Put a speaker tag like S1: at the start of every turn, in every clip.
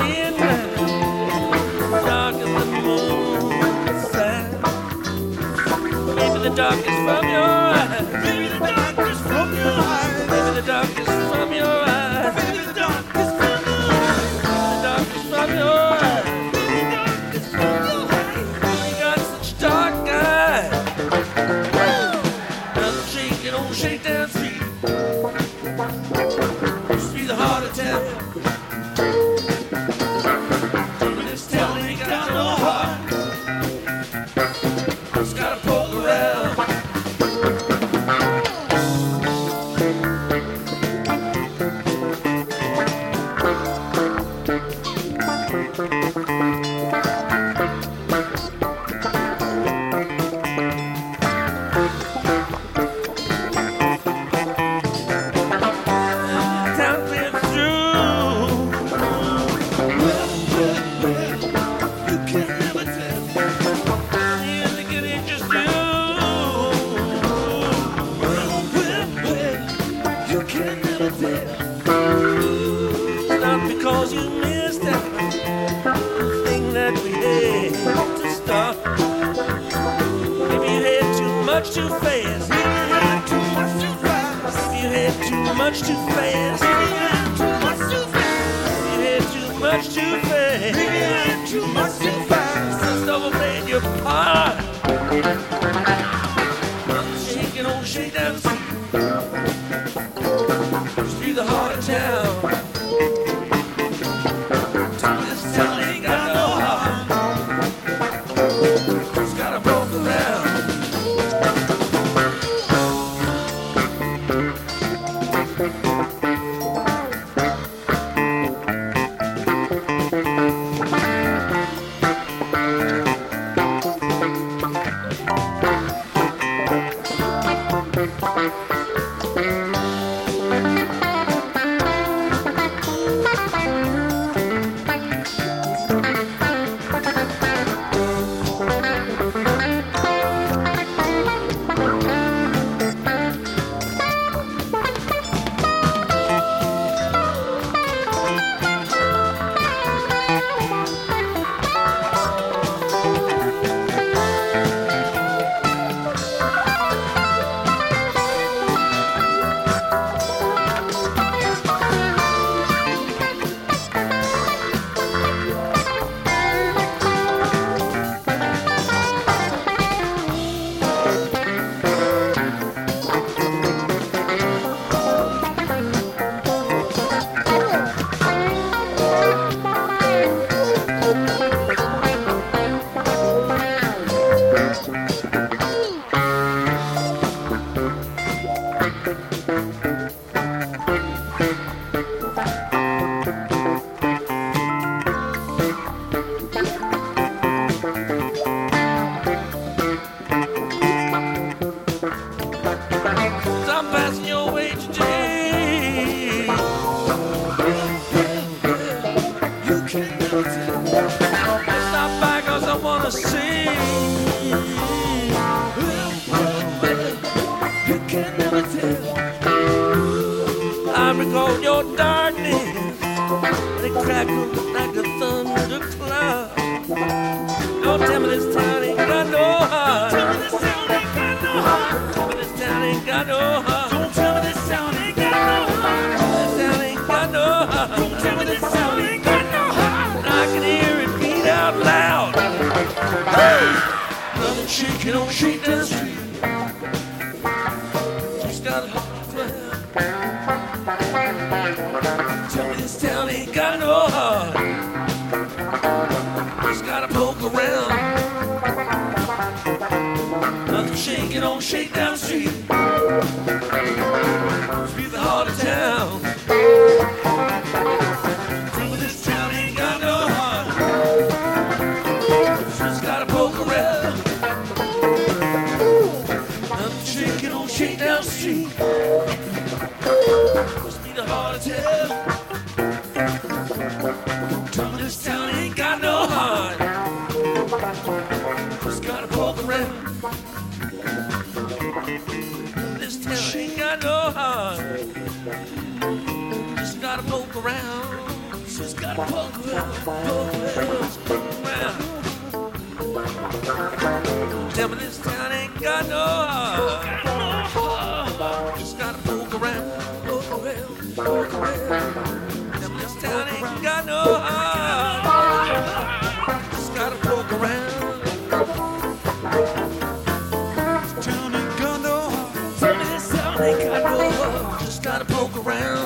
S1: midnight, dark as the moon's side. Maybe the darkness from your eyes.
S2: Maybe the darkness from your eyes.
S1: Maybe the darkness from your eyes.
S2: Maybe the darkness from your eyes.
S1: The darkness from your eyes.
S2: Maybe the darkness from your eyes.
S1: You got such dark eyes. Nothing shake, it don't shake down street. Must be the heart of town. This town ain't got no heart. It's gotta poke around. Town clear through.
S2: You can never tell.
S1: You think it ain't just you.
S2: You can never tell.
S1: It's not because you missed out. The thing that we had to stop. Maybe you had too much too fast.
S2: Maybe you had too much too fast.
S1: Maybe you had too much too fast.
S2: Maybe you had too much too fast.
S1: You had too much too fast.
S2: Maybe you had too much too fast.
S1: Just overplayed your part. Shake it on, shake down the street. Just be the heart of town. This town ain't got no heart. It's got a poke around. I'm passing your way today.
S2: You can never tell.
S1: Stop by 'cause I wanna see.
S2: You can never tell.
S1: I recall your darkness. They crackle like a thundercloud. Don't tell me this town ain't got no heart.
S2: Tell me this town ain't got no heart.
S1: Tell me this town ain't got no heart.
S2: Don't tell me this town ain't got no heart.
S1: This town ain't got no heart.
S2: Don't tell me this town ain't got no heart.
S1: I can hear it beat out loud. Nothing shaking on shake down street. Just got a heart cloud. Tell me this town ain't got no heart. Just gotta poke around. Nothing shaking on shake down street. Must be the heart of town. Tell me this town ain't got no heart. Just gotta poke around. Nothing shaking on shake down street. Must be the heart of town. Tell me this town ain't got no heart. Just gotta poke around. This town ain't got no heart. Just gotta poke around. Just gotta Tell me this town ain't got no heart. Just gotta poke around, poke around, poke around. Tell me this town ain't got no heart. Just gotta poke around. This town ain't got no heart. Tell me this town ain't got no heart. Just gotta poke around.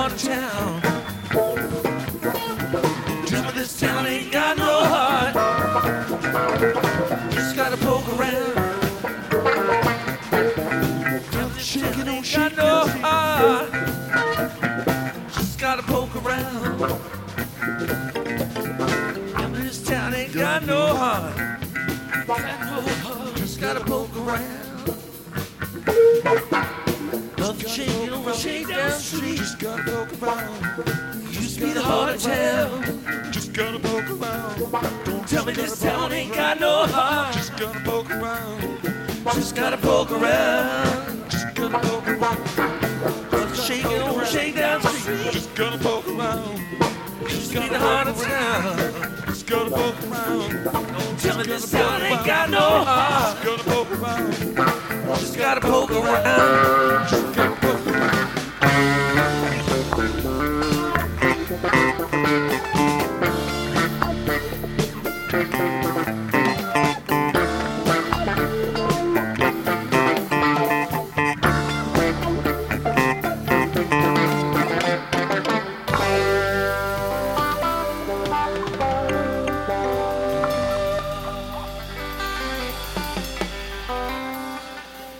S1: heart of town. Tell me this town ain't got no heart. Just gotta poke around. Tell me this town ain't got no heart. Just gotta poke around. Tell me this town ain't got no heart. Just gotta poke around. Nothing shaking on a shakedown street.
S3: Just gotta poke around.
S1: Used to be the heart of town.
S3: Just gotta poke around. Don't
S1: Tell me this town ain't got no heart.
S3: Just gotta poke around.
S1: Just gotta poke around.
S3: Just gotta poke around.
S1: Nothing shaking on a shakedown street.
S3: Just gotta poke around.
S1: Used to be the heart of town.
S3: Just gotta poke around.
S1: Tell me this town ain't got no heart.
S3: Just gotta poke around.
S1: Just gotta poke around.
S3: Just gotta poke around.